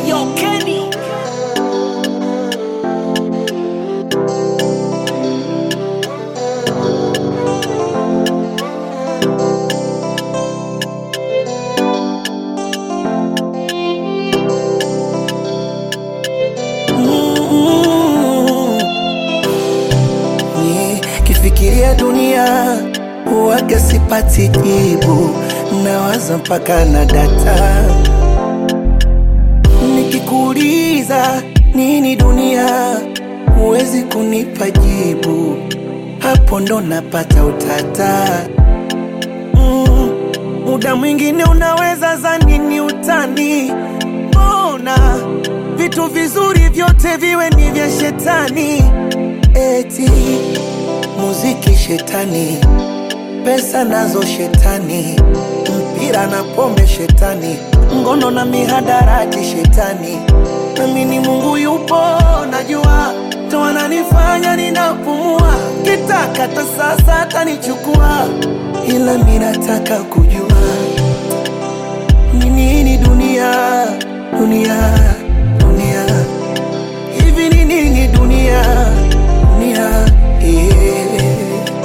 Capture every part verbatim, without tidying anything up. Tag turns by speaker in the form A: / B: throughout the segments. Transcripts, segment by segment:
A: Yo, Kenny.
B: Mm-hmm. Kifikiria dunia huwaga sipati jibu, nawaza mpaka na data. Nikikuuliza nini dunia, huwezi kunipa jibu, hapo ndo napata utata. mm, Muda mwingine unaweza zani ni utani, mbona vitu vizuri vyote viwe ni vya shetani? Eti muziki shetani, pesa nazo shetani, mpira na pombe shetani, ngono na mihadarati shetani. Nami ni Mungu yupo, najua ndo ananifanya ninapumua, kitaka ta sasa atanichukua, ila mimi nataka kujua ni nini dunia, dunia, dunia. Hivi ni nini dunia, dunia, yeah.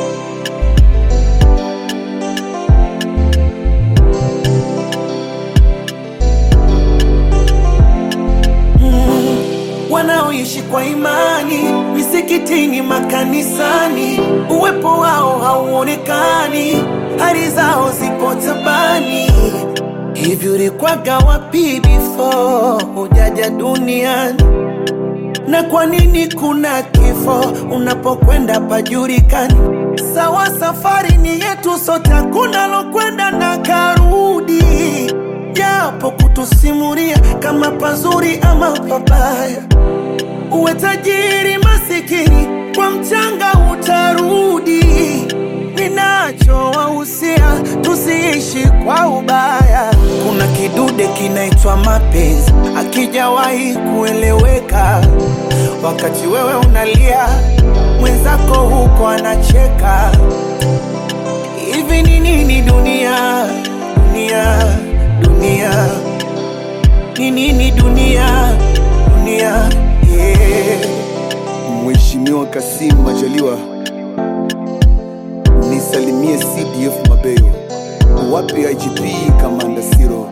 B: Wanaoishi kwa imani misikitini, makanisani, uwepo wao hauonekani, hali zao zipo tabani. Hivi ulikwaga wapi before hujaja duniani? Na kwa nini kuna kifo unapokwenda pajulikani? Sawa, safari ni yetu sote, hakuna lokwenda na karudi, japo kutusimulia kama pazuri ama pabaya. Uwe tajiri masikini, kwa mchanga utarudi. Ninachowahusia tusiishi kwa ubaya. Kuna kidude kinaitwa mapenzi, akijawahi kueleweka. Wakati wewe unalia, mwenzako huko anacheka. Hivi ni nini dunia, dunia, dunia? Ni nini dunia, dunia, yeah.
C: Mheshimiwa Kassim Majaliwa, nisalimie C D F Mabeyo, wapi I G P Kamanda Siro.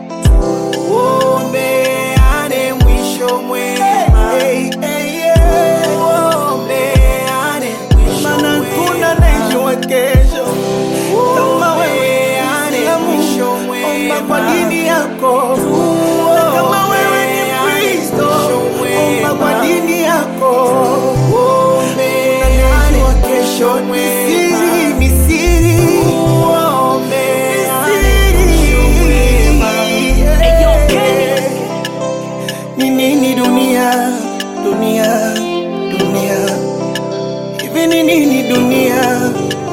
B: Tuombeane mwisho mwema, hey, hey, yeah. Tuombeane mwisho mwema, maana kuna najua kesho. Kama wewe ni mwisho mwema, omba kwa dini yako. Kama wewe ni Kristo, omba kwa dini yako. Unajua kesho ni siri, ni siri. Ni nini dunia, dunia, dunia? Hivi ni nini dunia?